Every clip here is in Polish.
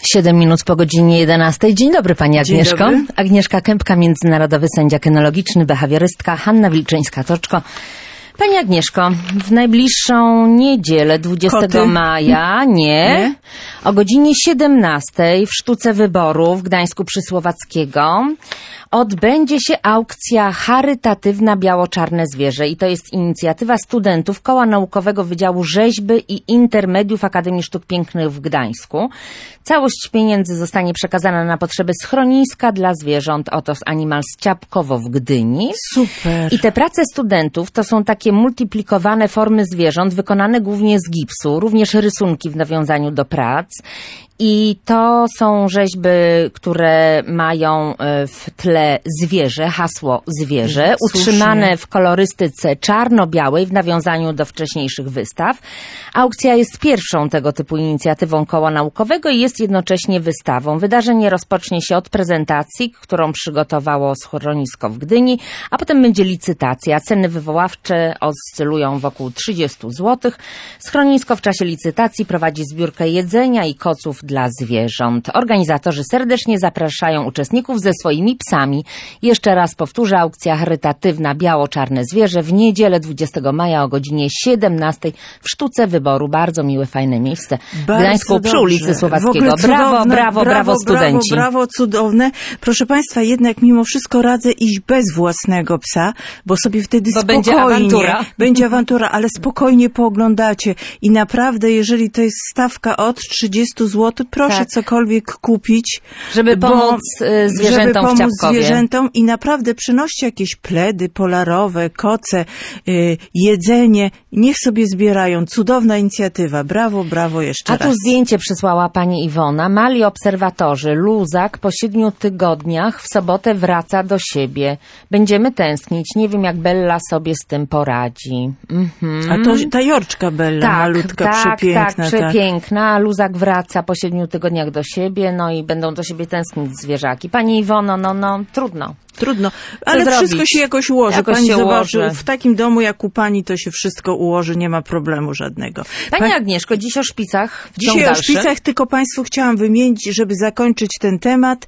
7 minut po godzinie 11. Dzień dobry Pani Agnieszko. Dzień dobry. Agnieszka Kępka, międzynarodowy sędzia kynologiczny, behawiorystka, Hanna Wilczyńska-Toczko. Pani Agnieszko, w najbliższą niedzielę 20 maja, o godzinie 17 w Sztuce Wyboru w Gdańsku przy Słowackiego odbędzie się aukcja charytatywna Biało-Czarne Zwierzę i to jest inicjatywa studentów Koła Naukowego Wydziału Rzeźby i Intermediów Akademii Sztuk Pięknych w Gdańsku. Całość pieniędzy zostanie przekazana na potrzeby schroniska dla zwierząt Otos Animals Ciapkowo w Gdyni. Super. I te prace studentów to są takie multiplikowane formy zwierząt wykonane głównie z gipsu, również rysunki w nawiązaniu do prac. I to są rzeźby, które mają w tle zwierzę, hasło zwierzę, utrzymane w kolorystyce czarno-białej w nawiązaniu do wcześniejszych wystaw. Aukcja jest pierwszą tego typu inicjatywą Koła Naukowego i jest jednocześnie wystawą. Wydarzenie rozpocznie się od prezentacji, którą przygotowało schronisko w Gdyni, a potem będzie licytacja. Ceny wywoławcze oscylują wokół 30 zł. Schronisko w czasie licytacji prowadzi zbiórkę jedzenia i koców dla zwierząt. Organizatorzy serdecznie zapraszają uczestników ze swoimi psami. Jeszcze raz powtórzę, aukcja charytatywna Biało-Czarne Zwierzę w niedzielę 20 maja o godzinie 17 w Sztuce Wyboru. Bardzo miłe, fajne miejsce w Gdańsku przy ulicy Słowackiego. Brawo studenci. Brawo, cudowne. Proszę Państwa, jednak mimo wszystko radzę iść bez własnego psa, bo sobie wtedy będzie awantura, ale spokojnie pooglądacie i naprawdę, jeżeli to jest stawka od 30 zł, proszę cokolwiek kupić. Żeby pomóc zwierzętom w Ciapkowie. I naprawdę przynoście jakieś pledy polarowe, koce, jedzenie. Niech sobie zbierają. Cudowna inicjatywa. Brawo jeszcze raz. A tu zdjęcie przysłała pani Iwona. Mali obserwatorzy. Luzak po 7 tygodniach w sobotę wraca do siebie. Będziemy tęsknić. Nie wiem, jak Bella sobie z tym poradzi. A to ta Jorczka Bella, malutka, przepiękna. Tak, przepiękna. Luzak wraca po 7 tygodniach do siebie, no i będą do siebie tęsknić zwierzaki. Pani Iwono, no trudno. Ale wszystko się jakoś ułoży. Pani zobaczy, ułoży. w takim domu jak u pani to się wszystko ułoży, nie ma problemu żadnego. Pani Agnieszko, dziś o szpicach. Dzisiaj o szpicach, tylko Państwu chciałam wymienić, żeby zakończyć ten temat.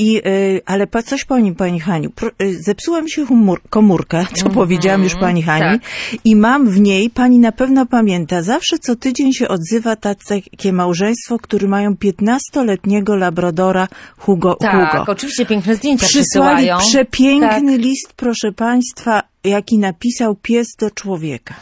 Ale coś Pani Haniu, zepsuła mi się komórka, co powiedziałam już Pani Hani. Tak. I mam w niej, Pani na pewno pamięta, zawsze co tydzień się odzywa takie małżeństwo, które mają 15-letniego labradora Hugo. Tak, oczywiście piękne zdjęcia przysyłają. Przepiękny list, proszę Państwa, jaki napisał pies do człowieka.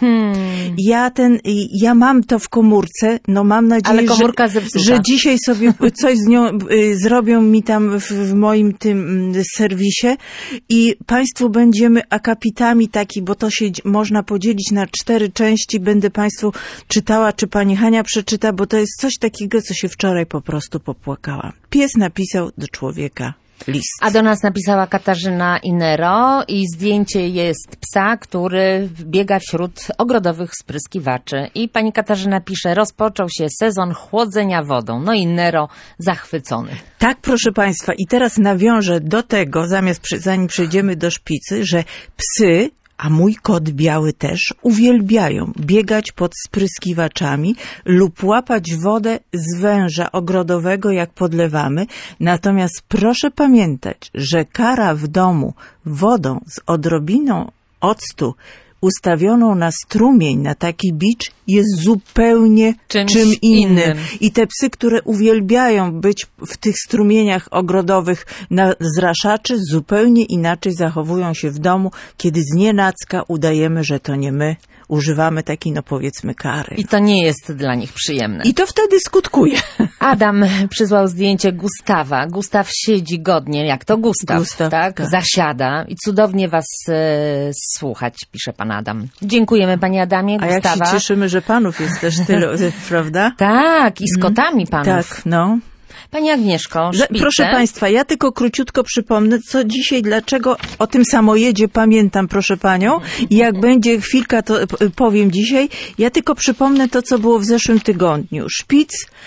Ja mam to w komórce, no mam nadzieję, że dzisiaj sobie coś z nią zrobią mi tam w moim tym serwisie i Państwu będziemy akapitami taki, bo to się można podzielić na 4 części. Będę Państwu czytała, czy Pani Hania przeczyta, bo to jest coś takiego, co się wczoraj po prostu popłakałam. Pies napisał do człowieka list. A do nas napisała Katarzyna Inero i zdjęcie jest psa, który biega wśród ogrodowych spryskiwaczy. I pani Katarzyna pisze, rozpoczął się sezon chłodzenia wodą. No i Nero zachwycony. Tak, proszę Państwa. I teraz nawiążę do tego, zanim przejdziemy do szpicy, że psy, a mój kot biały też, uwielbiają biegać pod spryskiwaczami lub łapać wodę z węża ogrodowego, jak podlewamy. Natomiast proszę pamiętać, że kara w domu wodą z odrobiną octu ustawioną na strumień, na taki bicz, jest zupełnie czym innym. I te psy, które uwielbiają być w tych strumieniach ogrodowych na zraszaczy, zupełnie inaczej zachowują się w domu, kiedy znienacka udajemy, że to nie my używamy takiej, no powiedzmy, kary. I to nie jest dla nich przyjemne. I to wtedy skutkuje. Adam przysłał zdjęcie Gustawa. Gustaw siedzi godnie, jak to Gustaw, tak? Zasiada i cudownie was słuchać, pisze pan Adam. Dziękujemy panie Adamie, Gustawa. A jak się cieszymy, że panów jest też tyle, prawda? Tak, i z kotami panów. Tak, no. Pani Agnieszko, szpice. Proszę Państwa, ja tylko króciutko przypomnę, co dzisiaj, dlaczego o tym samojedzie pamiętam, proszę Panią. I jak będzie chwilka, to powiem dzisiaj. Ja tylko przypomnę to, co było w zeszłym tygodniu. Szpic,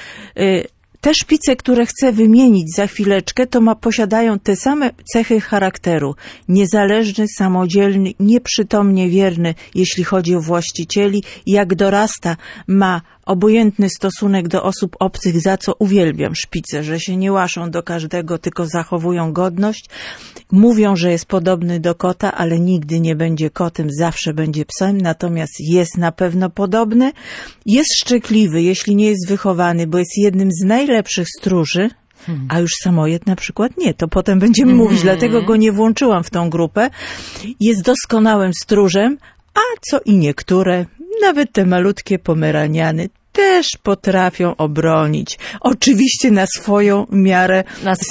te szpice, które chcę wymienić za chwileczkę, to posiadają te same cechy charakteru. Niezależny, samodzielny, nieprzytomnie wierny, jeśli chodzi o właścicieli. Jak dorasta, ma obojętny stosunek do osób obcych, za co uwielbiam szpice, że się nie łaszą do każdego, tylko zachowują godność. Mówią, że jest podobny do kota, ale nigdy nie będzie kotem, zawsze będzie psem, natomiast jest na pewno podobny. Jest szczekliwy, jeśli nie jest wychowany, bo jest jednym z najlepszych stróży, a już samojed na przykład nie, to potem będziemy mówić, dlatego go nie włączyłam w tą grupę. Jest doskonałym stróżem, a co i niektóre, nawet te malutkie pomeraniany, też potrafią obronić. Oczywiście na swoją miarę,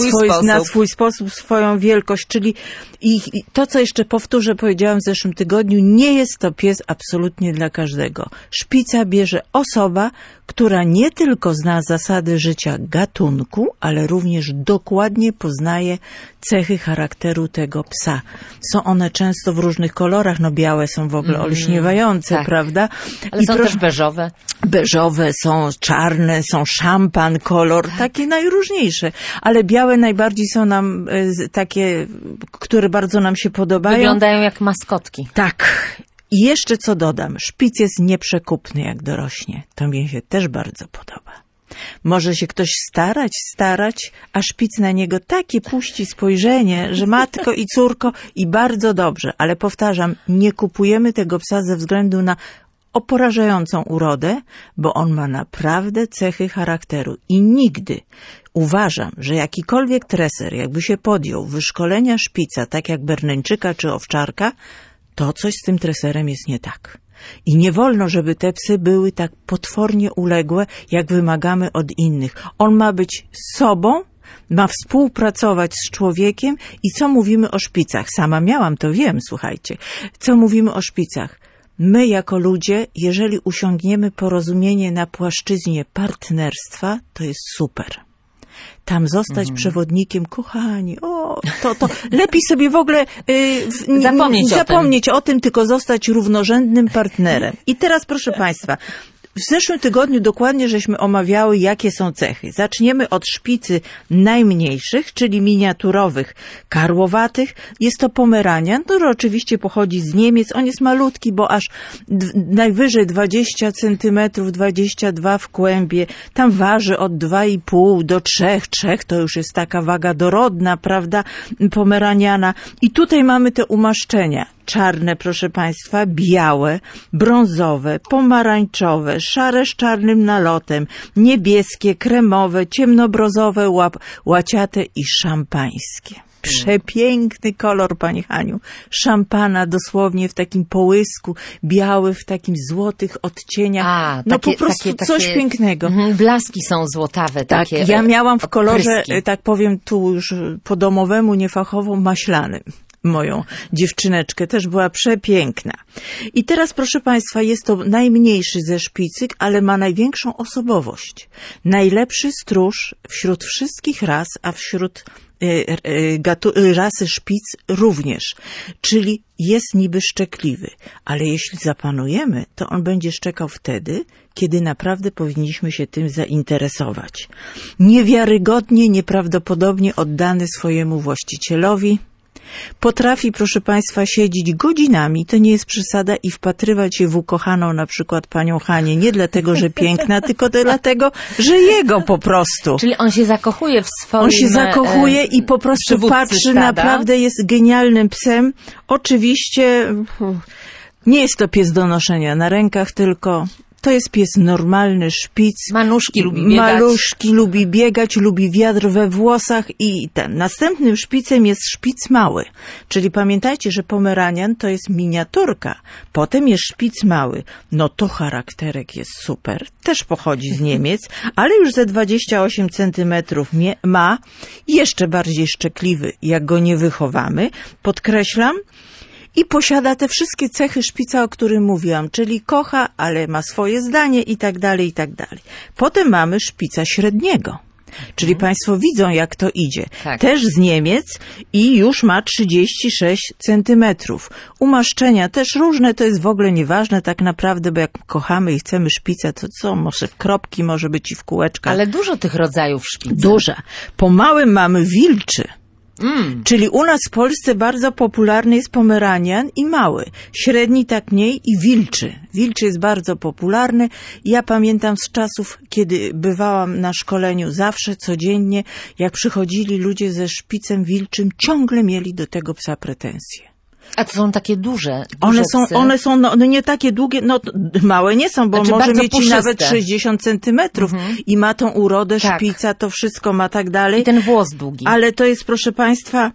na swój sposób, swoją wielkość, czyli i to, co jeszcze powtórzę, powiedziałam w zeszłym tygodniu, nie jest to pies absolutnie dla każdego. Szpica bierze osoba, która nie tylko zna zasady życia gatunku, ale również dokładnie poznaje cechy charakteru tego psa. Są one często w różnych kolorach, no białe są w ogóle olśniewające, tak, prawda? Ale są też beżowe. Beżowe, są czarne, są szampan kolor, takie najróżniejsze. Ale białe najbardziej są nam takie, które bardzo nam się podobają. Wyglądają jak maskotki. Tak. I jeszcze co dodam, szpic jest nieprzekupny jak dorośnie. To mi się też bardzo podoba. Może się ktoś starać, a szpic na niego takie puści spojrzenie, że matko i córko i bardzo dobrze. Ale powtarzam, nie kupujemy tego psa ze względu na porażającą urodę, bo on ma naprawdę cechy charakteru i nigdy uważam, że jakikolwiek treser, jakby się podjął wyszkolenia szpica, tak jak berneńczyka czy owczarka, to coś z tym treserem jest nie tak. I nie wolno, żeby te psy były tak potwornie uległe, jak wymagamy od innych. On ma być sobą, ma współpracować z człowiekiem i co mówimy o szpicach? Sama miałam, to wiem, słuchajcie. Co mówimy o szpicach? My jako ludzie, jeżeli usiągniemy porozumienie na płaszczyźnie partnerstwa, to jest super. Tam zostać przewodnikiem, kochani, to lepiej sobie w ogóle zapomnieć o tym, tylko zostać równorzędnym partnerem. I teraz, proszę Państwa, w zeszłym tygodniu dokładnie żeśmy omawiały, jakie są cechy. Zaczniemy od szpicy najmniejszych, czyli miniaturowych, karłowatych. Jest to pomeranian, który oczywiście pochodzi z Niemiec. On jest malutki, bo aż najwyżej 20 centymetrów, 22 w kłębie. Tam waży od 2,5 do 3. 3 to już jest taka waga dorodna, prawda, pomeraniana. I tutaj mamy te umaszczenia. Czarne, proszę Państwa, białe, brązowe, pomarańczowe, szare z czarnym nalotem, niebieskie, kremowe, ciemnobrązowe, łaciate i szampańskie. Przepiękny kolor, Pani Haniu. Szampana dosłownie w takim połysku, biały w takim złotych odcieniach. No po prostu coś pięknego. Blaski są złotawe. Tak, takie ja miałam w kolorze, tak powiem tu już po domowemu, niefachową, maślanym. Moją dziewczyneczkę, też była przepiękna. I teraz, proszę Państwa, jest to najmniejszy ze szpicyk, ale ma największą osobowość. Najlepszy stróż wśród wszystkich ras, a wśród rasy szpic również. Czyli jest niby szczekliwy, ale jeśli zapanujemy, to on będzie szczekał wtedy, kiedy naprawdę powinniśmy się tym zainteresować. Niewiarygodnie, nieprawdopodobnie oddany swojemu właścicielowi. Potrafi, proszę Państwa, siedzieć godzinami, to nie jest przesada, i wpatrywać się w ukochaną na przykład panią Hanię. Nie dlatego, że piękna, tylko dlatego, że jego po prostu. Czyli on się zakochuje w swoim... On się zakochuje i po prostu patrzy, stada. Naprawdę jest genialnym psem. Oczywiście nie jest to pies do noszenia na rękach, tylko... To jest pies normalny, szpic. Maluszki lubi biegać. Lubi wiatr we włosach i ten. Następnym szpicem jest szpic mały. Czyli pamiętajcie, że pomeranian to jest miniaturka. Potem jest szpic mały. No to charakterek jest super. Też pochodzi z Niemiec, ale już ze 28 centymetrów ma. Jeszcze bardziej szczekliwy, jak go nie wychowamy. Podkreślam. I posiada te wszystkie cechy szpica, o których mówiłam, czyli kocha, ale ma swoje zdanie i tak dalej, i tak dalej. Potem mamy szpica średniego, czyli Państwo widzą, jak to idzie. Tak. Też z Niemiec i już ma 36 centymetrów. Umaszczenia też różne, to jest w ogóle nieważne tak naprawdę, bo jak kochamy i chcemy szpica, to co? Może w kropki, może być i w kółeczka. Ale dużo tych rodzajów szpica. Duża. Po małym mamy wilczy. Czyli u nas w Polsce bardzo popularny jest pomeranian i mały. Średni tak mniej i wilczy. Wilczy jest bardzo popularny. Ja pamiętam z czasów, kiedy bywałam na szkoleniu zawsze, codziennie, jak przychodzili ludzie ze szpicem wilczym, ciągle mieli do tego psa pretensje. A to są takie duże One są nie takie długie, małe nie są, bo znaczy może mieć puszyste. nawet 60 centymetrów i ma tą urodę, szpica, to wszystko ma tak dalej. I ten włos długi. Ale to jest, proszę Państwa,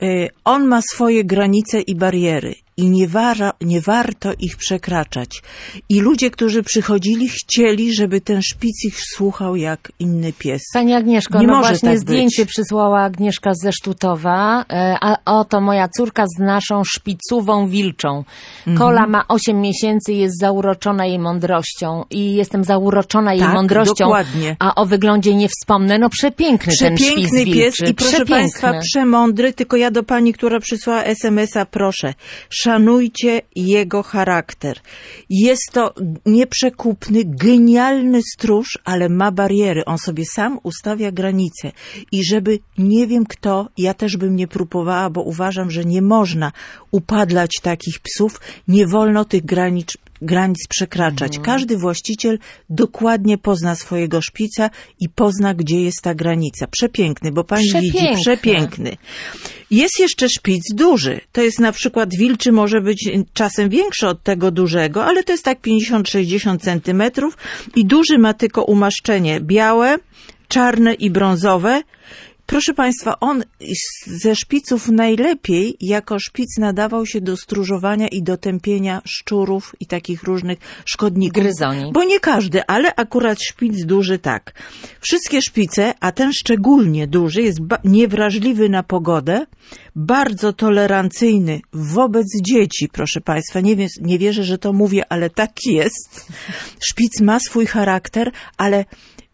on ma swoje granice i bariery i nie warto ich przekraczać. I ludzie, którzy przychodzili, chcieli, żeby ten szpic ich słuchał jak inny pies. Pani Agnieszko, nie może właśnie tak zdjęcie być. przysłała Agnieszka ze Sztutowa, a oto moja córka z naszą szpicuwą wilczą. Kola ma 8 miesięcy, jest zauroczona jej mądrością i jestem zauroczona jej mądrością. Dokładnie. A o wyglądzie nie wspomnę. No przepiękny ten szpic pies wilczy. i proszę Państwa, przemądry, tylko ja do pani, która przysłała SMS-a, proszę, szanujcie jego charakter. Jest to nieprzekupny, genialny stróż, ale ma bariery. On sobie sam ustawia granice. I żeby nie wiem kto, ja też bym nie próbowała, bo uważam, że nie można upadlać takich psów. Nie wolno tych granic przekraczać. Każdy właściciel dokładnie pozna swojego szpica i pozna, gdzie jest ta granica. Przepiękny, bo pani widzi, przepiękny. Jest jeszcze szpic duży. To jest na przykład wilczy, może być czasem większy od tego dużego, ale to jest tak 50-60 centymetrów i duży ma tylko umaszczenie białe, czarne i brązowe. Proszę Państwa, on ze szpiców najlepiej jako szpic nadawał się do stróżowania i do tępienia szczurów i takich różnych szkodników. Gryzoni. Bo nie każdy, ale akurat szpic duży tak. Wszystkie szpice, a ten szczególnie duży, jest niewrażliwy na pogodę, bardzo tolerancyjny wobec dzieci, proszę Państwa. Nie wierzę, że to mówię, ale tak jest. Szpic ma swój charakter, ale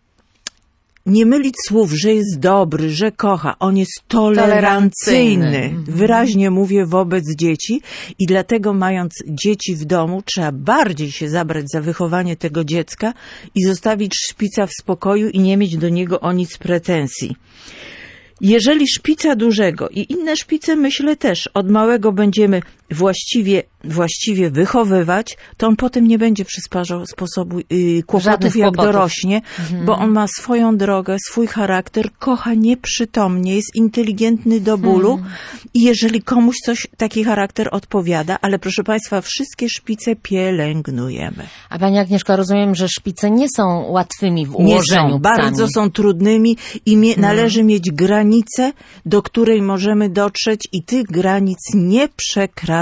nie mylić słów, że jest dobry, że kocha. On jest tolerancyjny. Wyraźnie mówię wobec dzieci i dlatego mając dzieci w domu trzeba bardziej się zabrać za wychowanie tego dziecka i zostawić szpica w spokoju i nie mieć do niego o nic pretensji. Jeżeli szpica dużego i inne szpice, myślę też, od małego będziemy właściwie wychowywać, to on potem nie będzie przysparzał kłopotów jak dorośnie, bo on ma swoją drogę, swój charakter, kocha nieprzytomnie, jest inteligentny do bólu i jeżeli komuś taki charakter odpowiada, ale proszę Państwa, wszystkie szpice pielęgnujemy. A Pani Agnieszko, rozumiem, że szpice nie są łatwymi w ułożeniu nie są, bardzo są trudnymi i należy mieć granicę, do której możemy dotrzeć i tych granic nie przekraczamy.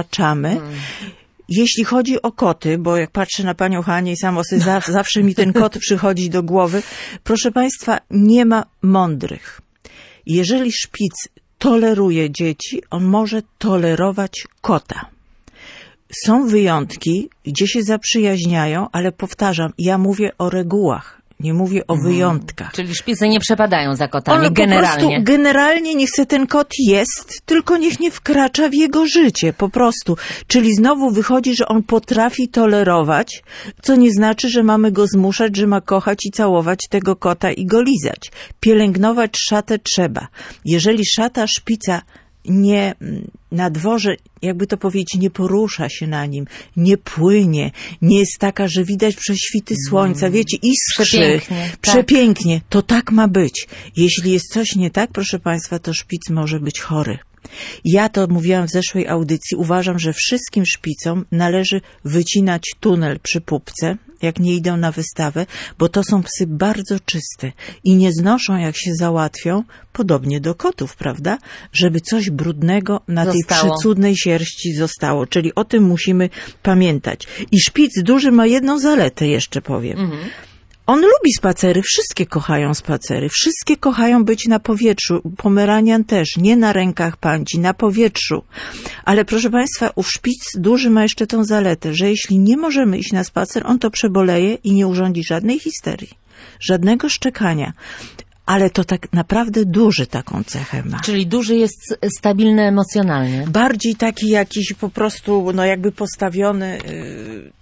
Jeśli chodzi o koty, bo jak patrzę na panią Hanię i zawsze mi ten kot przychodzi do głowy, proszę Państwa, nie ma mądrych. Jeżeli szpic toleruje dzieci, on może tolerować kota. Są wyjątki, gdzie się zaprzyjaźniają, ale powtarzam, ja mówię o regułach. Nie mówię o wyjątkach. Czyli szpice nie przepadają za kotami, one generalnie. Po prostu generalnie niech se ten kot jest, tylko niech nie wkracza w jego życie, po prostu. Czyli znowu wychodzi, że on potrafi tolerować, co nie znaczy, że mamy go zmuszać, że ma kochać i całować tego kota i go lizać. Pielęgnować szatę trzeba. Jeżeli szata szpica nie na dworze, jakby to powiedzieć, nie porusza się na nim, nie płynie, nie jest taka, że widać prześwity słońca, wiecie, iskrzy, przepięknie, to tak ma być. Jeśli jest coś nie tak, proszę Państwa, to szpic może być chory. Ja to mówiłam w zeszłej audycji, uważam, że wszystkim szpicom należy wycinać tunel przy pupce, jak nie idą na wystawę, bo to są psy bardzo czyste i nie znoszą, jak się załatwią, podobnie do kotów, prawda, żeby coś brudnego na tej przycudnej sierści zostało. Czyli o tym musimy pamiętać. I szpic duży ma jedną zaletę, jeszcze powiem. On lubi spacery, wszystkie kochają spacery, wszystkie kochają być na powietrzu, pomeranian też, nie na rękach panci, na powietrzu. Ale proszę Państwa, ów szpic duży ma jeszcze tą zaletę, że jeśli nie możemy iść na spacer, on to przeboleje i nie urządzi żadnej histerii, żadnego szczekania. Ale to tak naprawdę duży taką cechę ma. Czyli duży jest stabilny emocjonalnie. Bardziej taki jakiś po prostu, no jakby postawiony, no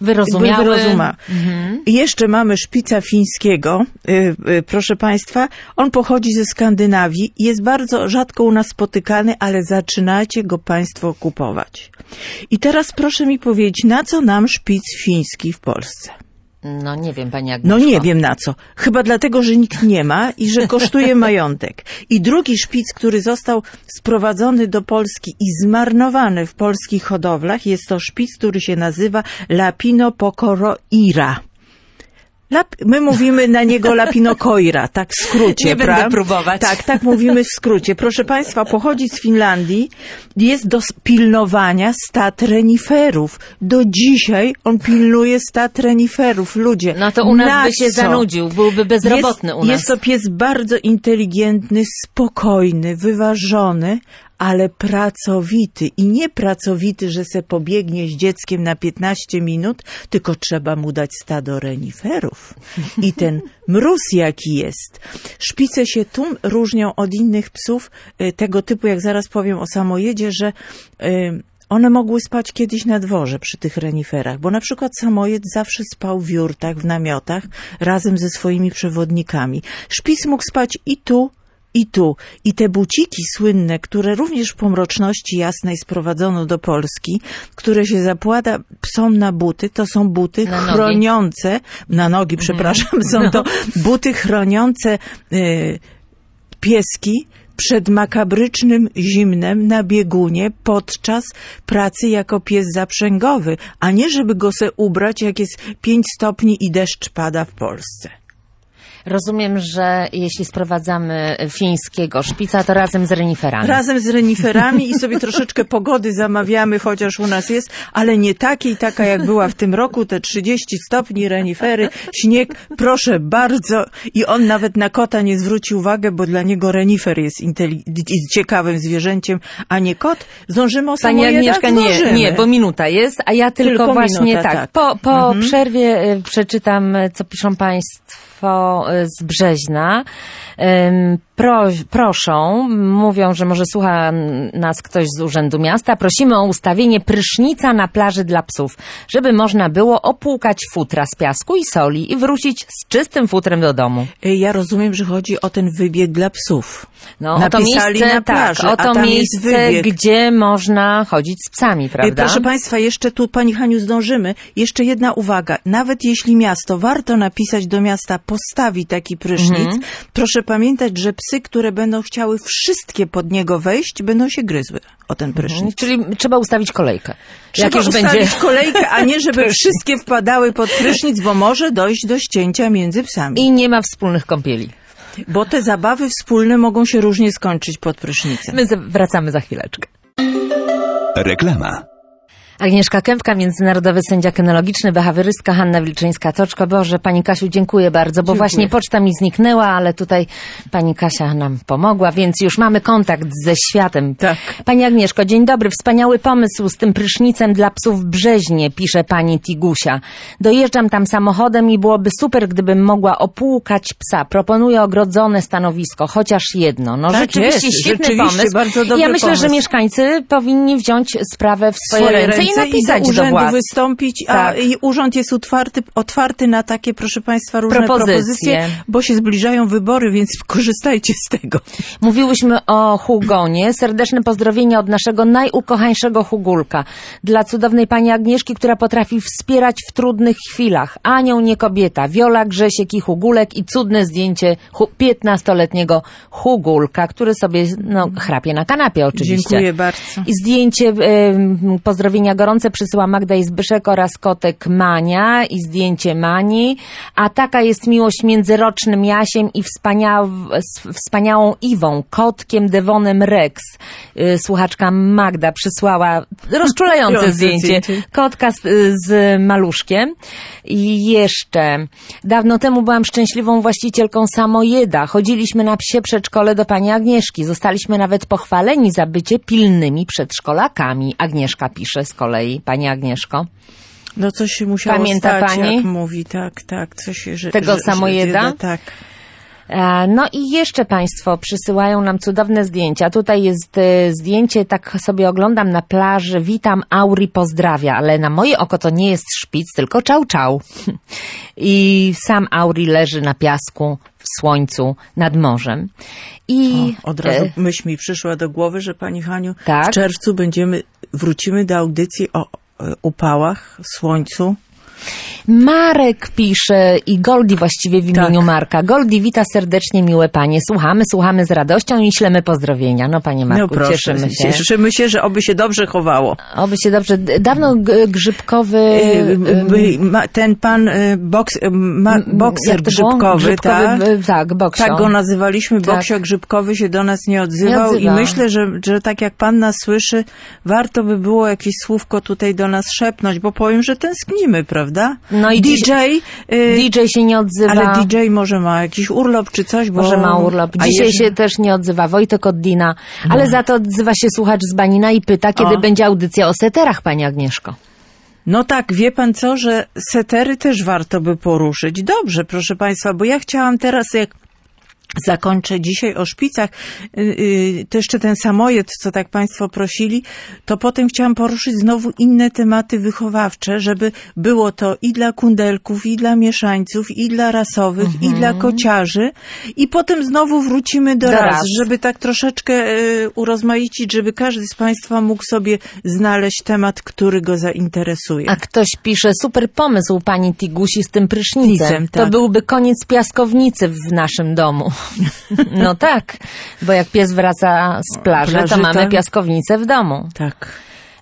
Wyrozumiały. I jeszcze mamy szpica fińskiego, proszę Państwa. On pochodzi ze Skandynawii i jest bardzo rzadko u nas spotykany, ale zaczynacie go Państwo kupować. I teraz proszę mi powiedzieć, na co nam szpic fiński w Polsce? No nie wiem, pani Agnieszko. No nie wiem na co. Chyba dlatego, że nikt nie ma i że kosztuje majątek. I drugi szpic, który został sprowadzony do Polski i zmarnowany w polskich hodowlach, jest to szpic, który się nazywa Lapino pokoroira. My mówimy na niego Lapinokoira, tak w skrócie. Nie będę próbować. Tak mówimy w skrócie. Proszę Państwa, pochodzi z Finlandii, jest do pilnowania stad reniferów. Do dzisiaj on pilnuje stad reniferów. Ludzie, no to u nas by się zanudził, byłby bezrobotny u nas. Jest to pies bardzo inteligentny, spokojny, wyważony, ale pracowity. I nie pracowity, że se pobiegnie z dzieckiem na 15 minut, tylko trzeba mu dać stado reniferów. I ten mróz jaki jest. Szpice się tu różnią od innych psów tego typu, jak zaraz powiem o samojedzie, że one mogły spać kiedyś na dworze przy tych reniferach, bo na przykład samojed zawsze spał w jurtach, w namiotach, razem ze swoimi przewodnikami. Szpic mógł spać i tu, i tu. I te buciki słynne, które również w pomroczności jasnej sprowadzono do Polski, które się zakłada psom na buty, to są buty chroniące, na nogi, przepraszam, są to buty chroniące pieski przed makabrycznym zimnem na biegunie podczas pracy jako pies zaprzęgowy, a nie żeby go se ubrać, jak jest 5 stopni i deszcz pada w Polsce. Rozumiem, że jeśli sprowadzamy fińskiego szpica, to razem z reniferami. Razem z reniferami i sobie troszeczkę pogody zamawiamy, chociaż u nas jest, ale nie takiej, taka jak była w tym roku, te 30 stopni, renifery, śnieg, proszę bardzo. I on nawet na kota nie zwróci uwagi, bo dla niego renifer jest ciekawym zwierzęciem, a nie kot. Zdążymy o samojedach? Pani Agnieszka, nie, bo minuta jest, a ja tylko właśnie minuta, tak. Po przerwie przeczytam, co piszą Państwo z Brzeźna. Proszą, mówią, że może słucha nas ktoś z Urzędu Miasta. Prosimy o ustawienie prysznica na plaży dla psów, żeby można było opłukać futra z piasku i soli i wrócić z czystym futrem do domu. Ja rozumiem, że chodzi o ten wybieg dla psów. No, o to miejsce, na plaży, o to miejsce, gdzie można chodzić z psami, prawda? Proszę Państwa, jeszcze tu, Pani Haniu, zdążymy. Jeszcze jedna uwaga. Nawet jeśli miasto, warto napisać do miasta, postawi taki prysznic, proszę pamiętać, że psy, które będą chciały wszystkie pod niego wejść, będą się gryzły o ten prysznic. Czyli trzeba ustawić kolejkę. Trzeba ustawić kolejkę, a nie żeby wszystkie wpadały pod prysznic, bo może dojść do ścięcia między psami. I nie ma wspólnych kąpieli. Bo te zabawy wspólne mogą się różnie skończyć pod prysznicem. My wracamy za chwileczkę. Reklama. Agnieszka Kępka, międzynarodowy sędzia kynologiczny, behawiorystka, Hanna Wilczyńska-Toczko. Boże, pani Kasiu, dziękuję bardzo, bo właśnie poczta mi zniknęła, ale tutaj pani Kasia nam pomogła, więc już mamy kontakt ze światem. Tak. Pani Agnieszko, dzień dobry. Wspaniały pomysł z tym prysznicem dla psów w Brzeźnie, pisze pani Tigusia. Dojeżdżam tam samochodem i byłoby super, gdybym mogła opłukać psa. Proponuję ogrodzone stanowisko, chociaż jedno. No tak rzeczywiście jest, świetny pomysł. Bardzo dobry ja myślę, pomysł. że mieszkańcy powinni wziąć sprawę w swoje ręce i napisać do urzędu władz. wystąpić, tak. I urząd jest otwarty na takie, proszę Państwa, różne propozycje, bo się zbliżają wybory, więc korzystajcie z tego. Mówiłyśmy o Hugonie. Serdeczne pozdrowienia od naszego najukochańszego Hugulka. Dla cudownej pani Agnieszki, która potrafi wspierać w trudnych chwilach. Anioł, nie kobieta. Wiola, Grzesiek i Hugulek i cudne zdjęcie 15-letniego Hugulka, który sobie chrapie na kanapie oczywiście. Dziękuję bardzo. I zdjęcie, pozdrowienia gorące przysyła Magda i Zbyszek oraz kotek Mania i zdjęcie Mani. A taka jest miłość między rocznym Jasiem i wspaniałą Iwą, kotkiem Devonem Rex. Słuchaczka Magda przysłała rozczulające zdjęcie kotka z maluszkiem. I jeszcze dawno temu byłam szczęśliwą właścicielką samojeda. Chodziliśmy na psie przedszkole do pani Agnieszki. Zostaliśmy nawet pochwaleni za bycie pilnymi przedszkolakami. Agnieszka pisze z kolei. Pani Agnieszko. No coś się musiało Pamięta stać, pani? Jak mówi, tak. Coś, tego samojeda? Tak. No i jeszcze Państwo przysyłają nam cudowne zdjęcia. Tutaj jest zdjęcie, tak sobie oglądam na plaży. Witam, Auri pozdrawia, ale na moje oko to nie jest szpic, tylko czał czał. I sam Auri leży na piasku w słońcu nad morzem. I od razu myśl mi przyszła do głowy, że pani Haniu, tak? w czerwcu wrócimy do audycji o upałach, słońcu. Marek pisze i Goldi właściwie w imieniu Marka. Goldi, wita serdecznie, miłe panie. Słuchamy z radością i ślemy pozdrowienia. No panie Marku, no proszę, cieszymy się. Cieszymy się, że oby się dobrze chowało. Oby się dobrze. Dawno Grzybkowy... Ten pan bokser grzybkowy, tak, Boksio. Tak go nazywaliśmy, Boksio Grzybkowy się do nas nie odzywał i myślę, że tak jak pan nas słyszy, warto by było jakieś słówko tutaj do nas szepnąć, bo powiem, że tęsknimy, prawda? No i DJ się nie odzywa. Ale DJ może ma jakiś urlop czy coś, bo... Może ma urlop. Dzisiaj się też nie odzywa Wojtek od Dina, ale za to odzywa się słuchacz z Banina i pyta, kiedy będzie audycja o seterach, pani Agnieszko. No tak, wie pan co, że setery też warto by poruszyć. Dobrze, proszę państwa, bo ja chciałam teraz, jak zakończę dzisiaj o szpicach, to jeszcze ten samojed, co tak państwo prosili, to potem chciałam poruszyć znowu inne tematy wychowawcze, żeby było to i dla kundelków, i dla mieszańców, i dla rasowych, i dla kociarzy. I potem znowu wrócimy do ras, żeby tak troszeczkę urozmaicić, żeby każdy z państwa mógł sobie znaleźć temat, który go zainteresuje. A ktoś pisze, super pomysł pani Tigusi z tym prysznicem. To byłby koniec piaskownicy w naszym domu. No tak, bo jak pies wraca z plaży, to mamy piaskownicę w domu. Tak.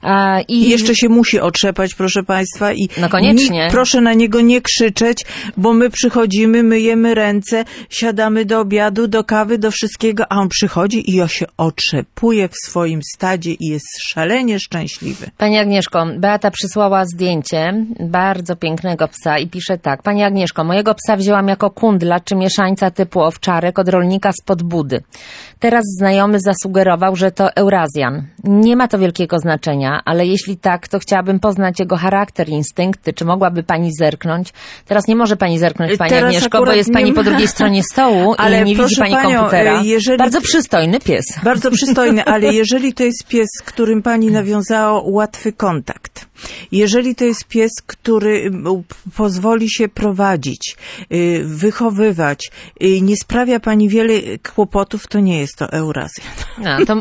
I jeszcze się musi otrzepać, proszę państwa. I no koniecznie. Proszę na niego nie krzyczeć, bo my przychodzimy, myjemy ręce, siadamy do obiadu, do kawy, do wszystkiego, a on przychodzi i on się otrzepuje w swoim stadzie i jest szalenie szczęśliwy. Pani Agnieszko, Beata przysłała zdjęcie bardzo pięknego psa i pisze tak. Pani Agnieszko, mojego psa wzięłam jako kundla czy mieszańca typu owczarek od rolnika spod Budy. Teraz znajomy zasugerował, że to Eurazjan. Nie ma to wielkiego znaczenia, ale jeśli tak, to chciałabym poznać jego charakter, instynkty. Czy mogłaby pani zerknąć? Teraz nie może pani zerknąć, pani Agnieszko, bo jest pani po drugiej stronie stołu i nie widzi pani komputera. Bardzo przystojny pies. Bardzo przystojny, ale jeżeli to jest pies, z którym pani nawiązała łatwy kontakt, jeżeli to jest pies, który pozwoli się prowadzić, wychowywać, nie sprawia pani wiele kłopotów, to nie jest to Eurazjan. To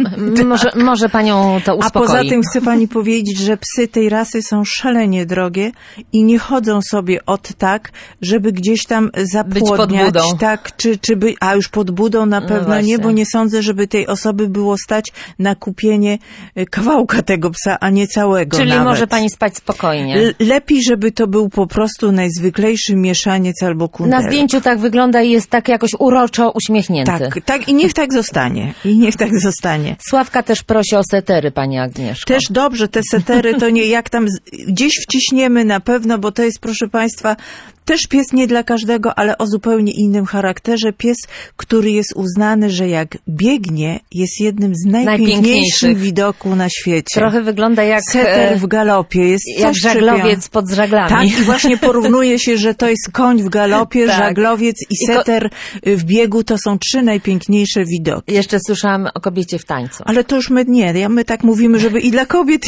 może panią to uspokoi. A poza tym chcę pani powiedzieć, że psy tej rasy są szalenie drogie i nie chodzą sobie tak, żeby gdzieś tam zapłodniać. Tak, a już pod budą na pewno nie, bo nie sądzę, żeby tej osoby było stać na kupienie kawałka tego psa, a nie całego. Czyli nawet. Może pani spać spokojnie. Lepiej, żeby to był po prostu najzwyklejszy mieszaniec albo kundelek. Na zdjęciu tak wygląda i jest tak jakoś uroczo uśmiechnięty. Tak, i niech tak zostanie. Sławka też prosi o setery, pani Agnieszko. Też dobrze, te setery to nie, jak tam gdzieś wciśniemy na pewno, bo to jest, proszę państwa, też pies nie dla każdego, ale o zupełnie innym charakterze. Pies, który jest uznany, że jak biegnie, jest jednym z najpiękniejszych widoków na świecie. Trochę wygląda jak seter w galopie. Jest jak żaglowiec pod żaglami. Tak, i właśnie porównuje się, że to jest koń w galopie, żaglowiec i seter w biegu. To są trzy najpiękniejsze widoki. Jeszcze słyszałam o kobiecie w tańcu. Ale to już my tak mówimy, żeby i dla kobiet,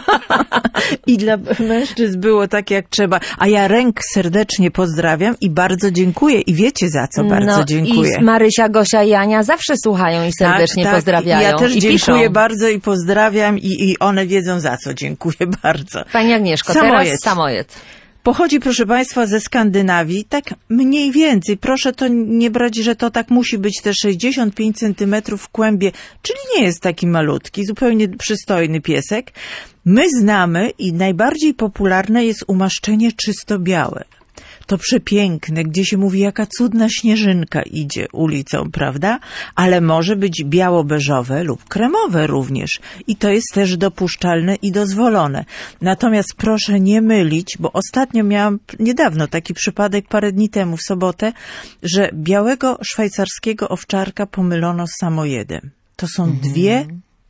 i dla mężczyzn było tak, jak trzeba. A ja ręk serdecznie pozdrawiam i bardzo dziękuję. I wiecie za co bardzo dziękuję. I Marysia, Gosia i Ania zawsze słuchają i serdecznie pozdrawiają. Ja też i dziękuję piszą. bardzo i pozdrawiam i one wiedzą za co. Dziękuję bardzo. Pani Agnieszko, teraz samojed. Pochodzi, proszę państwa, ze Skandynawii, tak mniej więcej. Proszę to nie brać, że to tak musi być te 65 centymetrów w kłębie, czyli nie jest taki malutki, zupełnie przystojny piesek. My znamy i najbardziej popularne jest umaszczenie czysto białe. To przepiękne, gdzie się mówi, jaka cudna śnieżynka idzie ulicą, prawda? Ale może być biało-beżowe lub kremowe również. I to jest też dopuszczalne i dozwolone. Natomiast proszę nie mylić, bo ostatnio miałam niedawno taki przypadek, parę dni temu, w sobotę, że białego szwajcarskiego owczarka pomylono z samojedem. To są dwie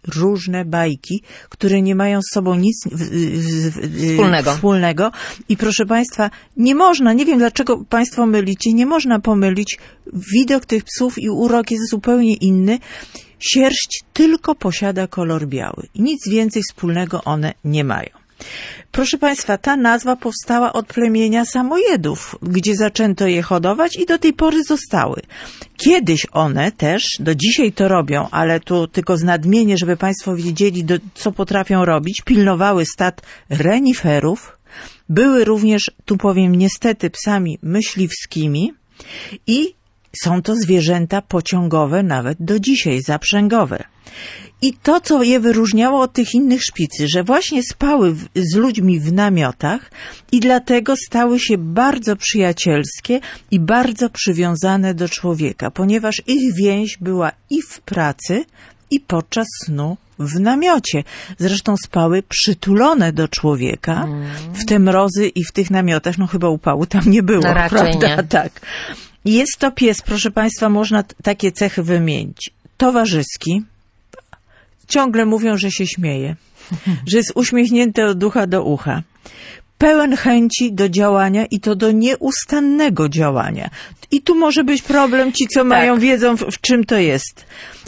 różne bajki, które nie mają z sobą nic wspólnego. I proszę Państwa, nie można, nie wiem dlaczego Państwo mylicie, nie można pomylić. Widok tych psów i urok jest zupełnie inny. Sierść tylko posiada kolor biały i nic więcej wspólnego one nie mają. Proszę Państwa, ta nazwa powstała od plemienia samojedów, gdzie zaczęto je hodować i do tej pory zostały. Kiedyś one też, do dzisiaj to robią, ale tu tylko z nadmienię, żeby Państwo wiedzieli, co potrafią robić, pilnowały stad reniferów, były również, tu powiem niestety, psami myśliwskimi i są to zwierzęta pociągowe nawet do dzisiaj, zaprzęgowe. I to, co je wyróżniało od tych innych szpicy, że właśnie spały z ludźmi w namiotach i dlatego stały się bardzo przyjacielskie i bardzo przywiązane do człowieka, ponieważ ich więź była i w pracy, i podczas snu w namiocie. Zresztą spały przytulone do człowieka w te mrozy i w tych namiotach. No chyba upału tam nie było, no, raczej prawda? Nie. Tak. Jest to pies, proszę Państwa, można takie cechy wymienić. Towarzyski. Ciągle mówią, że się śmieje, że jest uśmiechnięty od ucha do ucha. Pełen chęci do działania i to do nieustannego działania. I tu może być problem, ci co mają, wiedzą w czym to jest.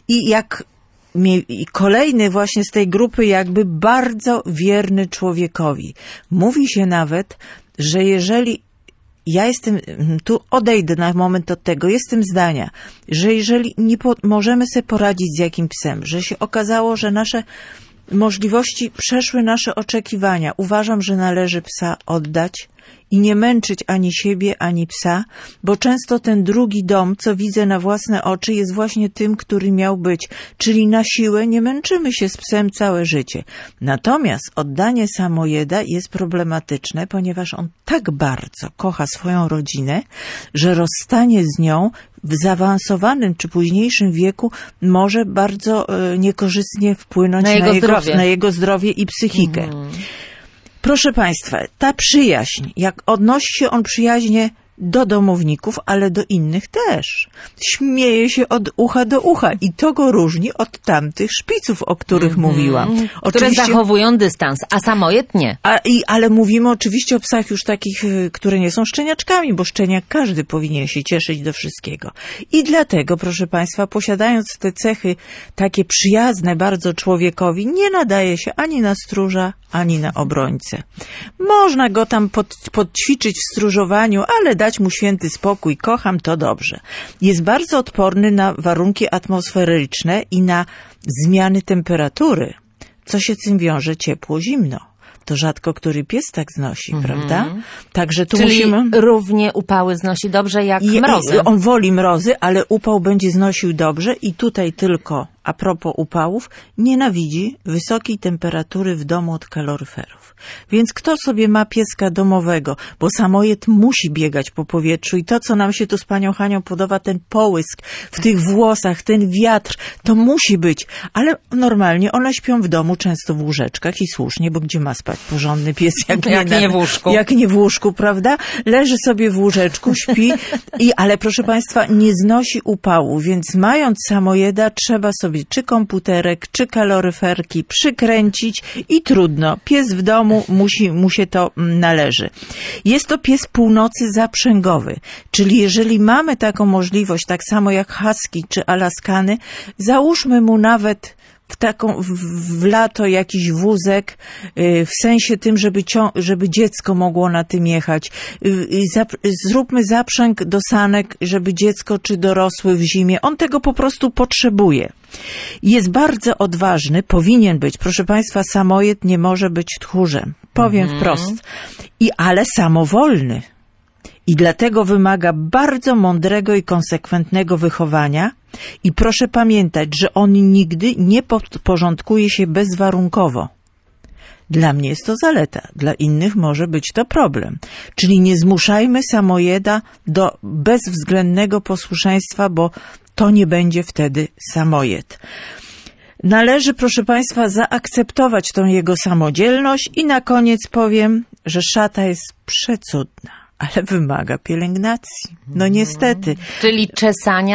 I kolejny właśnie z tej grupy jakby bardzo wierny człowiekowi. Mówi się nawet, że jeżeli ja tu odejdę na moment od tego, jestem zdania, że jeżeli nie możemy sobie poradzić z jakim psem, że się okazało, że nasze możliwości przeszły nasze oczekiwania, uważam, że należy psa oddać i nie męczyć ani siebie, ani psa, bo często ten drugi dom, co widzę na własne oczy, jest właśnie tym, który miał być, czyli na siłę nie męczymy się z psem całe życie. Natomiast oddanie samojeda jest problematyczne, ponieważ on tak bardzo kocha swoją rodzinę, że rozstanie z nią w zaawansowanym czy późniejszym wieku może bardzo niekorzystnie wpłynąć na jego zdrowie i psychikę. Proszę Państwa, ta przyjaźń, jak odnosi się on przyjaźnie do domowników, ale do innych też. Śmieje się od ucha do ucha i to go różni od tamtych szpiców, o których mówiłam. Które zachowują dystans, a samojed nie. Ale mówimy oczywiście o psach już takich, które nie są szczeniaczkami, bo szczeniak każdy powinien się cieszyć do wszystkiego. I dlatego, proszę Państwa, posiadając te cechy takie przyjazne bardzo człowiekowi, nie nadaje się ani na stróża, ani na obrońcę. Można go tam podćwiczyć w stróżowaniu, ale dać mu święty spokój, kocham, to dobrze. Jest bardzo odporny na warunki atmosferyczne i na zmiany temperatury. Co się z tym wiąże? Ciepło, zimno. To rzadko który pies tak znosi, prawda? Także tu musimy... równie upały znosi dobrze jak mrozy. On woli mrozy, ale upał będzie znosił dobrze i tutaj tylko, a propos upałów, nienawidzi wysokiej temperatury w domu od kaloryferów. Więc kto sobie ma pieska domowego, bo samojed musi biegać po powietrzu i to, co nam się tu z panią Hanią podoba, ten połysk w tych włosach, ten wiatr, to musi być. Ale normalnie one śpią w domu, często w łóżeczkach i słusznie, bo gdzie ma spać porządny pies, jak nie w łóżku. Jak nie w łóżku, prawda? Leży sobie w łóżeczku, śpi, ale proszę Państwa, nie znosi upału, więc mając samojeda, trzeba sobie czy komputerek, czy kaloryferki przykręcić i trudno. Pies w domu mu się to należy. Jest to pies północy zaprzęgowy, czyli jeżeli mamy taką możliwość, tak samo jak husky czy alaskany, załóżmy mu nawet w lato jakiś wózek, w sensie tym, żeby dziecko mogło na tym jechać. Zróbmy zaprzęg do sanek, żeby dziecko czy dorosły w zimie. On tego po prostu potrzebuje. Jest bardzo odważny, powinien być. Proszę Państwa, samojed nie może być tchórzem. Powiem wprost. Ale samowolny. I dlatego wymaga bardzo mądrego i konsekwentnego wychowania. I proszę pamiętać, że on nigdy nie podporządkuje się bezwarunkowo. Dla mnie jest to zaleta, dla innych może być to problem. Czyli nie zmuszajmy samojeda do bezwzględnego posłuszeństwa, bo to nie będzie wtedy samojed. Należy, proszę Państwa, zaakceptować tą jego samodzielność i na koniec powiem, że szata jest przecudna, ale wymaga pielęgnacji. No niestety. Czyli czesania?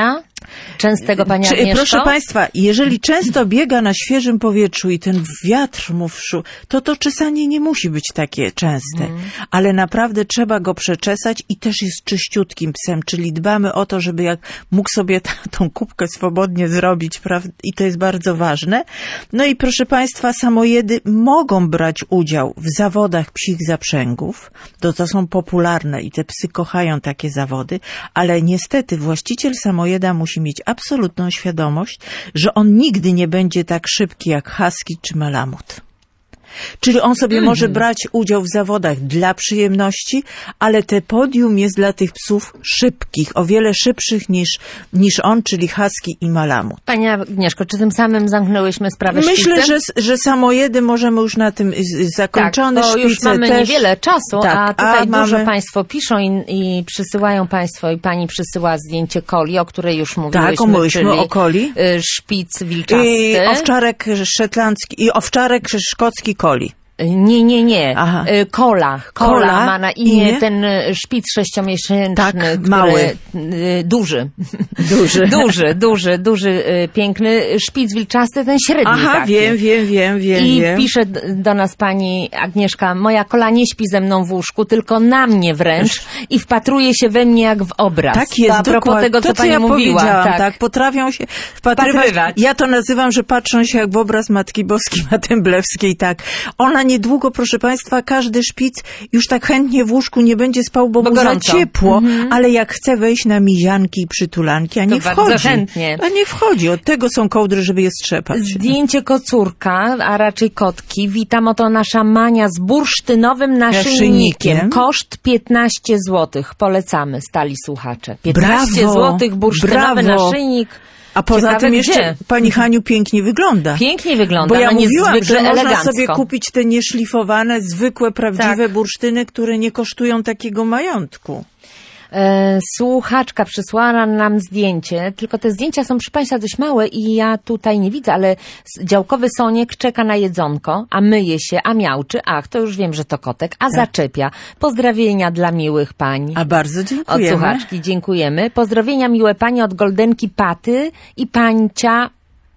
Częstego, pani Agnieszko? Proszę Państwa, jeżeli często biega na świeżym powietrzu i ten wiatr mu wszu, to czesanie nie musi być takie częste, ale naprawdę trzeba go przeczesać i też jest czyściutkim psem, czyli dbamy o to, żeby jak mógł sobie tą kubkę swobodnie zrobić, prawda? I to jest bardzo ważne. No i proszę Państwa, samojedy mogą brać udział w zawodach psich zaprzęgów, to są popularne i te psy kochają takie zawody, ale niestety właściciel samojeda musi mieć absolutną świadomość, że on nigdy nie będzie tak szybki jak husky czy malamut. Czyli on sobie może brać udział w zawodach dla przyjemności, ale te podium jest dla tych psów szybkich, o wiele szybszych niż on, czyli husky i malamut. Pani Agnieszko, czy tym samym zamknęłyśmy sprawę Myślę, szpicem? że samojedy możemy już na tym zakończone. Tak, bo już mamy też niewiele czasu, tak, a tutaj dużo mamy... Państwo piszą i przysyłają Państwo i Pani przysyła zdjęcie coli, o której już mówiłyśmy. Tak, mówiliśmy czyli o coli. Szpic wilczasty. I owczarek szetlandzki, i owczarek szkocki coli. Nie. Aha. Kola ma na imię ten szpic 6-miesięczny, tak, który, mały. Duży, piękny szpic wilczasty, ten średni. Aha, taki. wiem. I pisze do nas pani Agnieszka: moja kola nie śpi ze mną w łóżku, tylko na mnie wręcz i wpatruje się we mnie jak w obraz. Tak jest, to a propos tego, co pani ja mówiła. Tak, potrafią się wpatrywać. Ja to nazywam, że patrzą się jak w obraz Matki Boskiej Matemblewskiej, tak. Ona niedługo, proszę Państwa, każdy szpic już tak chętnie w łóżku nie będzie spał, bo mu za ciepło, ale jak chce wejść na mizianki i przytulanki, a nie wchodzi. Bardzo chętnie. A nie wchodzi. Od tego są kołdry, żeby je strzepać. Zdjęcie kocurka, a raczej kotki. Witam, oto nasza Mania z bursztynowym naszyjnikiem. Koszt 15 zł. Polecamy, stali słuchacze. 15 zł, bursztynowy naszyjnik. A poza tym jeszcze pani Haniu pięknie wygląda. Pięknie wygląda, bo ja mówiłam, że elegancko. Można sobie kupić te nieszlifowane, zwykłe, prawdziwe bursztyny, które nie kosztują takiego majątku. Słuchaczka przysłała nam zdjęcie, tylko te zdjęcia są, proszę Państwa, dość małe i ja tutaj nie widzę, ale działkowy soniek czeka na jedzonko, a myje się, a miauczy. Ach, to już wiem, że to kotek, a zaczepia. Pozdrowienia dla miłych pań. A bardzo dziękujemy. Od słuchaczki dziękujemy. Pozdrowienia miłe panie od Goldenki Paty i Pancia.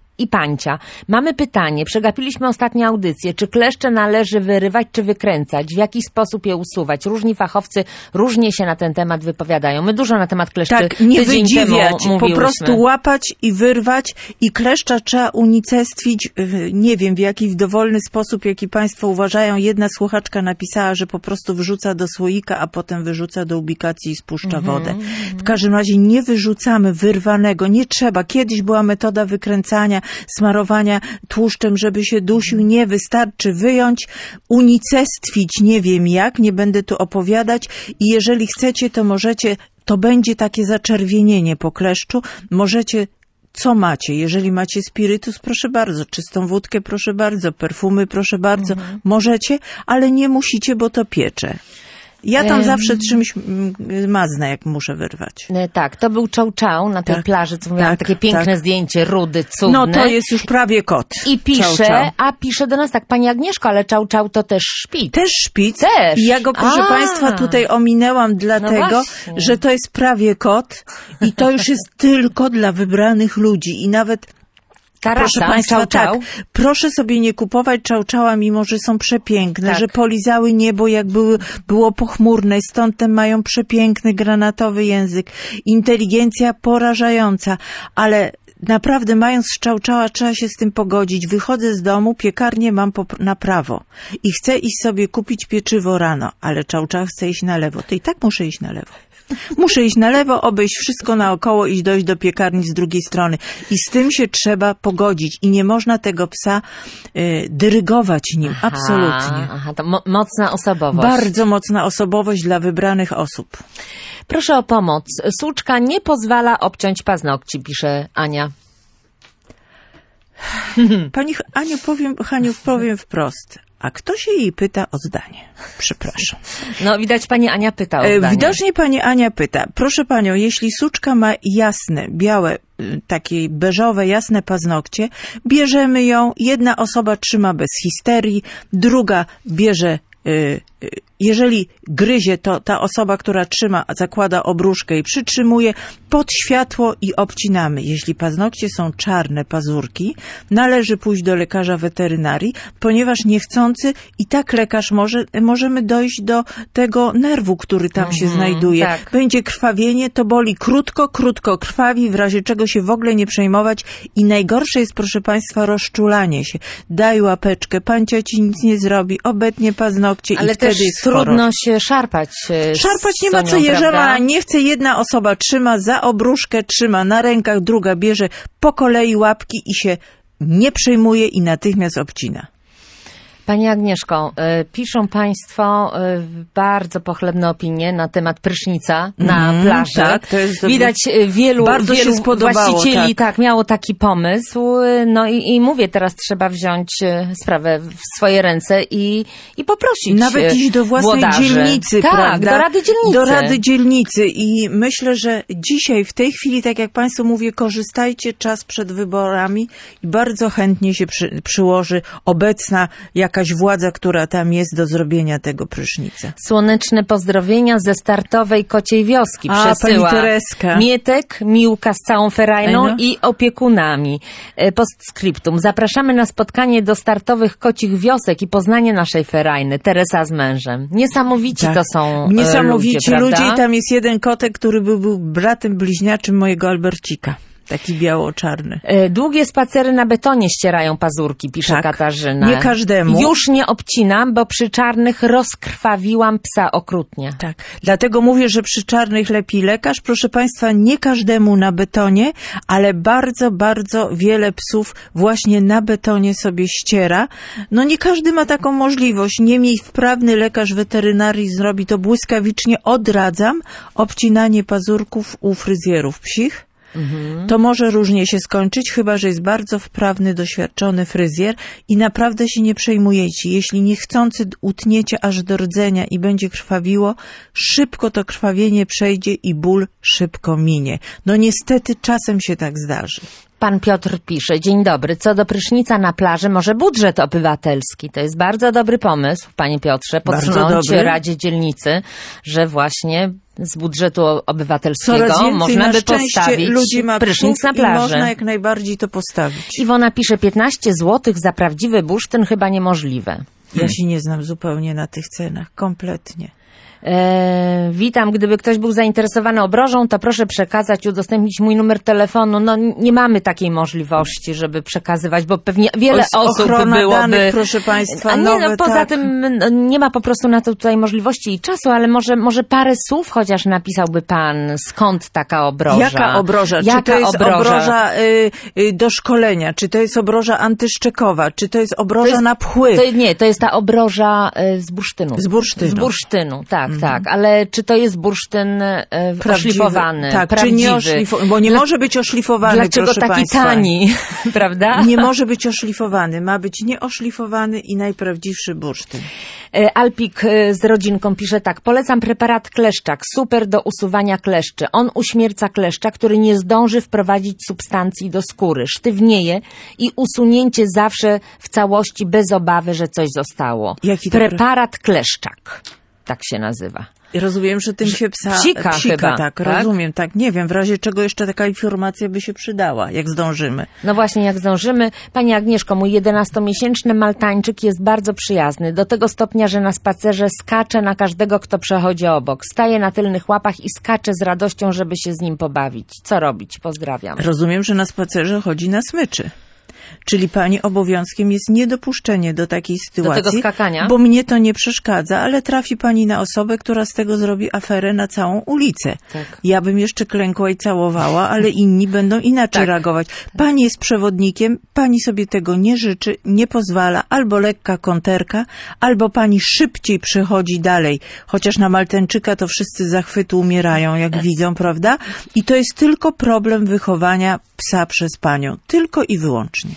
Mamy pytanie. Przegapiliśmy ostatnią audycję. Czy kleszcze należy wyrywać, czy wykręcać? W jaki sposób je usuwać? Różni fachowcy różnie się na ten temat wypowiadają. My dużo na temat kleszczy nie wydziwiać, po prostu łapać i wyrwać i kleszcza trzeba unicestwić, nie wiem w jaki dowolny sposób, jaki Państwo uważają. Jedna słuchaczka napisała, że po prostu wyrzuca do słoika, a potem wyrzuca do ubikacji i spuszcza wodę. W każdym razie nie wyrzucamy wyrwanego, nie trzeba. Kiedyś była metoda wykręcania, smarowania tłuszczem, żeby się dusił. Nie, wystarczy wyjąć, unicestwić, nie wiem jak, nie będę tu opowiadać i jeżeli chcecie, to możecie, to będzie takie zaczerwienienie po kleszczu, możecie co macie? Jeżeli macie spirytus, proszę bardzo, czystą wódkę, proszę bardzo, perfumy, proszę bardzo, możecie, ale nie musicie, bo to piecze. Ja tam zawsze czymś maznę, jak muszę wyrwać. Tak, to był Chow Chow na tej plaży, co mówiłam, takie piękne zdjęcie, rudy, cudne. No to jest już prawie kot. I pisze, pisze do nas tak, pani Agnieszko, ale Chow Chow to też szpic. Też szpic. Też. I ja go, proszę Państwa, tutaj ominęłam dlatego, że to jest prawie kot i to już jest tylko dla wybranych ludzi i nawet... Proszę Państwa, tak, proszę sobie nie kupować czał-czała, mimo że są przepiękne, że polizały niebo, jak było pochmurne, stąd te mają przepiękny granatowy język. Inteligencja porażająca, ale naprawdę mając czał-czała trzeba się z tym pogodzić. Wychodzę z domu, piekarnię mam na prawo i chcę iść sobie kupić pieczywo rano, ale czał-czał chce iść na lewo, to i tak muszę iść na lewo. Muszę iść na lewo, obejść wszystko naokoło i dojść do piekarni z drugiej strony. I z tym się trzeba pogodzić. I nie można tego psa dyrygować nim. Absolutnie. To mocna osobowość. Bardzo mocna osobowość dla wybranych osób. Proszę o pomoc. Suczka nie pozwala obciąć paznokci, pisze Ania. Pani Haniu, powiem wprost. A kto się jej pyta o zdanie? Przepraszam. No widać pani Ania pyta o zdanie. Widocznie pani Ania pyta. Proszę panią, jeśli suczka ma jasne, białe, takie beżowe, jasne paznokcie, bierzemy ją, jedna osoba trzyma bez histerii, druga bierze jeżeli gryzie, to ta osoba, która trzyma, zakłada obruszkę i przytrzymuje pod światło i obcinamy. Jeśli paznokcie są czarne, pazurki, należy pójść do lekarza weterynarii, ponieważ niechcący i tak lekarz możemy dojść do tego nerwu, który tam się znajduje. Tak. Będzie krwawienie, to boli krótko krwawi, w razie czego się w ogóle nie przejmować i najgorsze jest, proszę Państwa, rozczulanie się. Daj łapeczkę, pancia ci nic nie zrobi, obetnie paznokcie ale i wtedy też jest trudno choroba. się szarpać. Szarpać nie ma co, Sonią, jeżeli prawda? ona nie chce, jedna osoba trzyma za obruszkę, trzyma na rękach, druga bierze po kolei łapki i się nie przejmuje i natychmiast obcina. Pani Agnieszko, piszą Państwo bardzo pochlebne opinie na temat prysznica na plaży. Tak, to jest Widać wielu się spodobało, właścicieli miało taki pomysł. No i mówię, teraz trzeba wziąć sprawę w swoje ręce i poprosić nawet iść do własnej włodarzy. dzielnicy, tak, prawda? do Rady Dzielnicy. Do Rady Dzielnicy i myślę, że dzisiaj, w tej chwili, tak jak Państwu mówię, korzystajcie czas przed wyborami i bardzo chętnie się przyłoży obecna jakaś władza, która tam jest do zrobienia tego prysznica. Słoneczne pozdrowienia ze startowej Kociej Wioski przesyła pani Tereska. Mietek, Miłka z całą ferajną i opiekunami. Postscriptum. Zapraszamy na spotkanie do startowych Kocich Wiosek i poznanie naszej ferajny. Teresa z mężem. Niesamowici to są Niesamowici ludzie prawda? I tam jest jeden kotek, który był bratem bliźniaczym mojego Albercika. Taki biało-czarny. Długie spacery na betonie ścierają pazurki, pisze Katarzyna. Nie każdemu. Już nie obcinam, bo przy czarnych rozkrwawiłam psa okrutnie. Tak. Dlatego mówię, że przy czarnych lepi lekarz. Proszę Państwa, nie każdemu na betonie, ale bardzo, bardzo wiele psów właśnie na betonie sobie ściera. No nie każdy ma taką możliwość. Niemniej wprawny lekarz weterynarii zrobi to błyskawicznie. Odradzam obcinanie pazurków u fryzjerów psich. To może różnie się skończyć, chyba że jest bardzo wprawny, doświadczony fryzjer i naprawdę się nie przejmujecie. Jeśli niechcący utniecie aż do rdzenia i będzie krwawiło, szybko to krwawienie przejdzie i ból szybko minie. No niestety czasem się tak zdarzy. Pan Piotr pisze, dzień dobry, co do prysznica na plaży, może budżet obywatelski. To jest bardzo dobry pomysł, panie Piotrze, podsunąć Radzie Dzielnicy, że właśnie z budżetu obywatelskiego można by postawić ludzi ma prysznic na plaży. I można jak najbardziej to postawić. Iwona pisze, 15 zł za prawdziwy bursztyn chyba niemożliwe. Ja się nie znam zupełnie na tych cenach, kompletnie. Witam, gdyby ktoś był zainteresowany obrożą, to proszę przekazać, udostępnić mój numer telefonu. No nie mamy takiej możliwości, żeby przekazywać, bo pewnie wiele osób byłoby... danych, proszę Państwa, nowe, poza tym nie ma po prostu na to tutaj możliwości i czasu, ale może parę słów chociaż napisałby pan, skąd taka obroża? Jaka obroża? Czy to jest obroża do szkolenia? Czy to jest obroża antyszczekowa? Czy to jest obroża na pchły? To jest ta obroża z bursztynu. Z bursztynu. Z bursztynu, tak. Tak, ale czy to jest bursztyn oszlifowany? Tak, prawdziwy? Czy nie oszlifowany? Bo nie może być oszlifowany, dlaczego proszę taki Państwa. tani, prawda? Nie może być oszlifowany. Ma być nieoszlifowany i najprawdziwszy bursztyn. Alpik z rodzinką pisze tak. Polecam preparat kleszczak. Super do usuwania kleszczy. On uśmierca kleszcza, który nie zdąży wprowadzić substancji do skóry. Sztywnieje i usunięcie zawsze w całości bez obawy, że coś zostało. Jaki to preparat kleszczak. Tak się nazywa. Rozumiem, że tym się psika chyba, tak, rozumiem, tak. Nie wiem, w razie czego jeszcze taka informacja by się przydała, jak zdążymy. No właśnie, jak zdążymy. Pani Agnieszko, mój 11-miesięczny maltańczyk jest bardzo przyjazny, do tego stopnia, że na spacerze skacze na każdego, kto przechodzi obok. Staje na tylnych łapach i skacze z radością, żeby się z nim pobawić. Co robić? Pozdrawiam. Rozumiem, że na spacerze chodzi na smyczy. Czyli pani obowiązkiem jest niedopuszczenie do takiej sytuacji. Do tego skakania? Bo mnie to nie przeszkadza, ale trafi pani na osobę, która z tego zrobi aferę na całą ulicę. Tak. Ja bym jeszcze klękła i całowała, ale inni będą inaczej reagować. Pani jest przewodnikiem, pani sobie tego nie życzy, nie pozwala, albo lekka konterka, albo pani szybciej przechodzi dalej. Chociaż na Maltańczyka to wszyscy zachwytu umierają, jak widzą, prawda? I to jest tylko problem wychowania psa przez panią. Tylko i wyłącznie.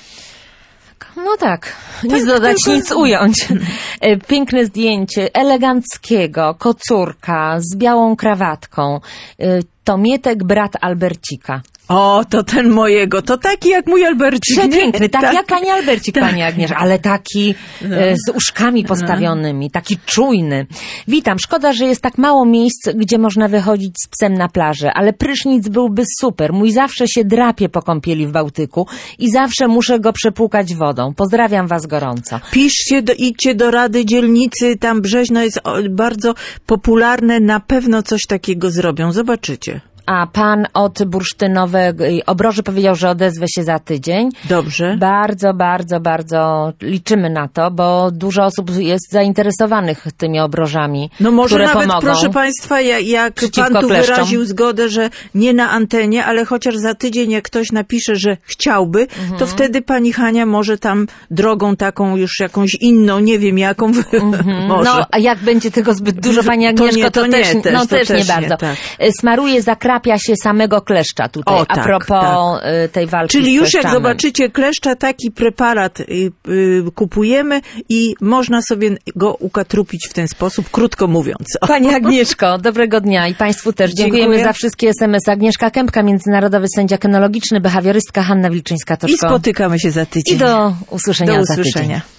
No tak, nic dodać, nic ująć. Piękne zdjęcie eleganckiego kocurka z białą krawatką. To Mietek, brat Albercika. O, to ten mojego, to taki jak mój Albercik. Przepiękny, tak jak pani Albercik, pani Agnieszka, ale taki z uszkami postawionymi, taki czujny. Witam, szkoda, że jest tak mało miejsc, gdzie można wychodzić z psem na plażę, ale prysznic byłby super. Mój zawsze się drapie po kąpieli w Bałtyku i zawsze muszę go przepłukać wodą. Pozdrawiam was gorąco. Piszcie, idźcie do Rady Dzielnicy, tam Brzeźno jest bardzo popularne, na pewno coś takiego zrobią, zobaczycie. A pan od bursztynowej obroży powiedział, że odezwę się za tydzień. Dobrze. Bardzo, bardzo, bardzo liczymy na to, bo dużo osób jest zainteresowanych tymi obrożami, no może które nawet, pomogą. proszę państwa, jak Przeciwko pan tu kleszczom. wyraził zgodę, że nie na antenie, ale chociaż za tydzień jak ktoś napisze, że chciałby, to wtedy pani Hania może tam drogą taką już jakąś inną, nie wiem jaką, może. No, a jak będzie tego zbyt dużo, pani Agnieszko, to też nie bardzo. Tak. Smaruje, zakrapia się samego kleszcza tutaj, O, tak, a propos tej walki Czyli z już jak kleszczami. zobaczycie kleszcza, taki preparat kupujemy i można sobie go ukatrupić w ten sposób, krótko mówiąc. Pani Agnieszko, dobrego dnia i państwu też. Dziękujemy Dziękuję. za wszystkie SMS. Agnieszka Kępka, międzynarodowy sędzia kynologiczny, behawiorystka Hanna Wilczyńska-Toczko. I spotykamy się za tydzień. I do usłyszenia za tydzień.